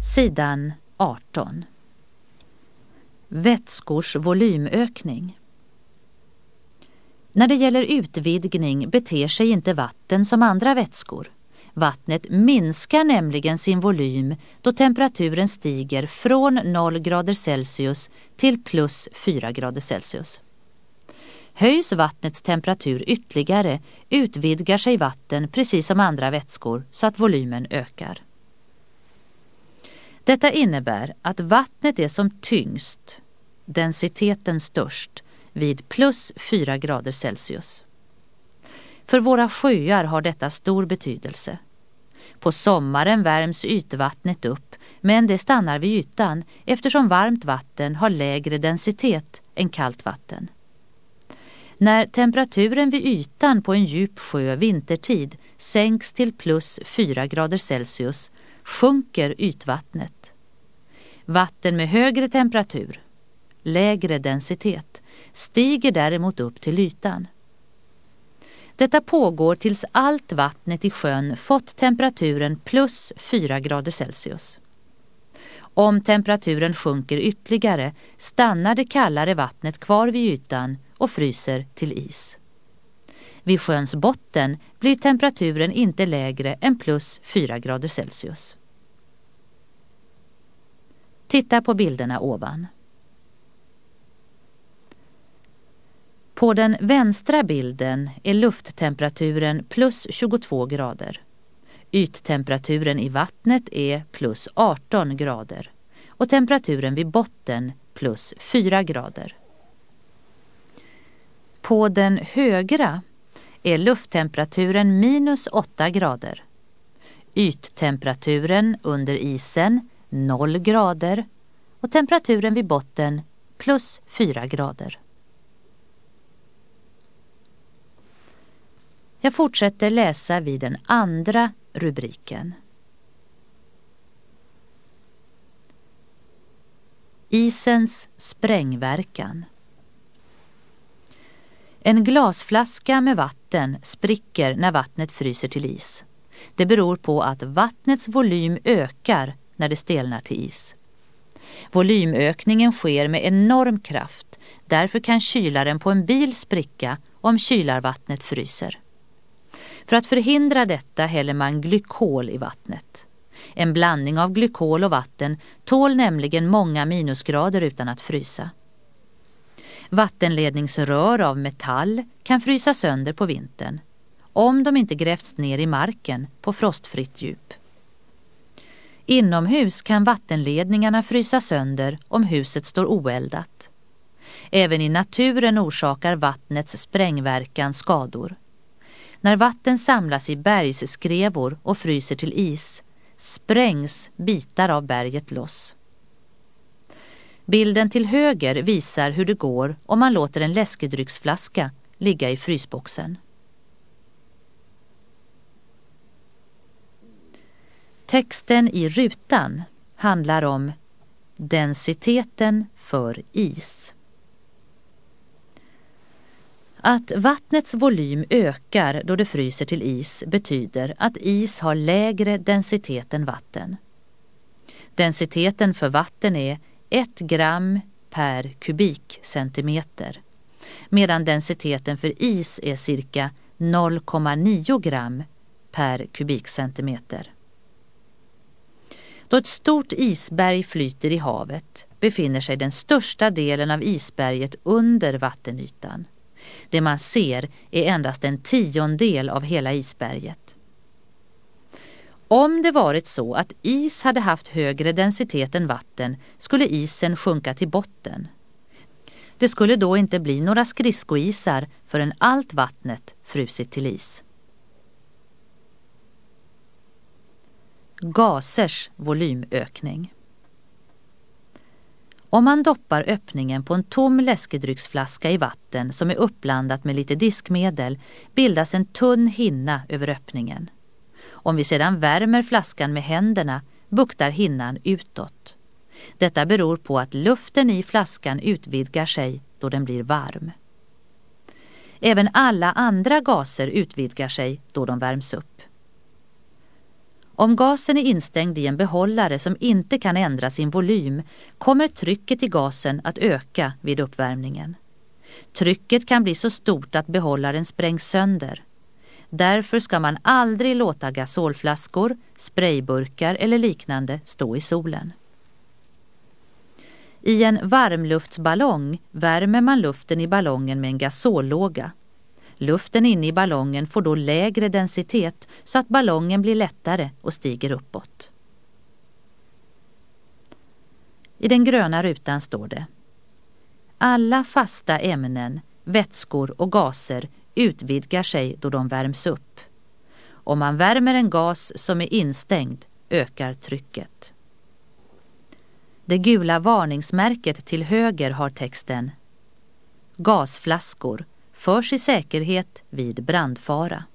Sidan 18. Vätskors volymökning. När det gäller utvidgning beter sig inte vatten som andra vätskor. Vattnet minskar nämligen sin volym då temperaturen stiger från 0 grader Celsius till plus 4 grader Celsius. Höjs vattnets temperatur ytterligare utvidgar sig vatten precis som andra vätskor så att volymen ökar. Detta innebär att vattnet är som tyngst, densiteten störst, vid plus 4 grader Celsius. För våra sjöar har detta stor betydelse. På sommaren värms ytvattnet upp, men det stannar vid ytan eftersom varmt vatten har lägre densitet än kallt vatten. När temperaturen vid ytan på en djup sjö vintertid sänks till plus 4 grader Celsius sjunker ytvattnet. Vatten med högre temperatur, lägre densitet, stiger däremot upp till ytan. Detta pågår tills allt vattnet i sjön fått temperaturen plus 4 grader Celsius. Om temperaturen sjunker ytterligare stannar det kallare vattnet kvar vid ytan och fryser till is. Vid sjöns botten blir temperaturen inte lägre än plus 4 grader Celsius. Titta på bilderna ovan. På den vänstra bilden är lufttemperaturen plus 22 grader. Yttemperaturen i vattnet är plus 18 grader och temperaturen vid botten plus 4 grader. På den högra är lufttemperaturen minus 8 grader. Yttemperaturen under isen 0 grader och temperaturen vid botten plus 4 grader. Jag fortsätter läsa vid den andra rubriken. Isens sprängverkan. En glasflaska med vatten spricker när vattnet fryser till is. Det beror på att vattnets volym ökar när det stelnar till is. Volymökningen sker med enorm kraft. Därför kan kylaren på en bil spricka om kylarvattnet fryser. För att förhindra detta häller man glykol i vattnet. En blandning av glykol och vatten tål nämligen många minusgrader utan att frysa. Vattenledningsrör av metall kan frysa sönder på vintern, om de inte grävts ner i marken på frostfritt djup. Inomhus kan vattenledningarna frysa sönder om huset står oeldat. Även i naturen orsakar vattnets sprängverkan skador. När vatten samlas i bergsskrevor och fryser till is sprängs bitar av berget loss. Bilden till höger visar hur det går om man låter en läskedrycksflaska ligga i frysboxen. Texten i rutan handlar om densiteten för is. Att vattnets volym ökar då det fryser till is betyder att is har lägre densitet än vatten. Densiteten för vatten är 1 gram per kubikcentimeter, medan densiteten för is är cirka 0,9 gram per kubikcentimeter. Då ett stort isberg flyter i havet befinner sig den största delen av isberget under vattenytan. Det man ser är endast en 10-del av hela isberget. Om det varit så att is hade haft högre densitet än vatten skulle isen sjunka till botten. Det skulle då inte bli några skridskoisar förrän allt vattnet frusit till is. Gasers volymökning. Om man doppar öppningen på en tom läskedrycksflaska i vatten som är uppblandat med lite diskmedel bildas en tunn hinna över öppningen. Om vi sedan värmer flaskan med händerna buktar hinnan utåt. Detta beror på att luften i flaskan utvidgar sig då den blir varm. Även alla andra gaser utvidgar sig då de värms upp. Om gasen är instängd i en behållare som inte kan ändra sin volym kommer trycket i gasen att öka vid uppvärmningen. Trycket kan bli så stort att behållaren sprängs sönder. Därför ska man aldrig låta gasolflaskor, sprayburkar eller liknande stå i solen. I en varmluftsballong värmer man luften i ballongen med en gasollåga. Luften inne i ballongen får då lägre densitet så att ballongen blir lättare och stiger uppåt. I den gröna rutan står det: alla fasta ämnen, vätskor och gaser utvidgar sig då de värms upp. Om man värmer en gas som är instängd ökar trycket. Det gula varningsmärket till höger har texten: gasflaskor förs i säkerhet vid brandfara.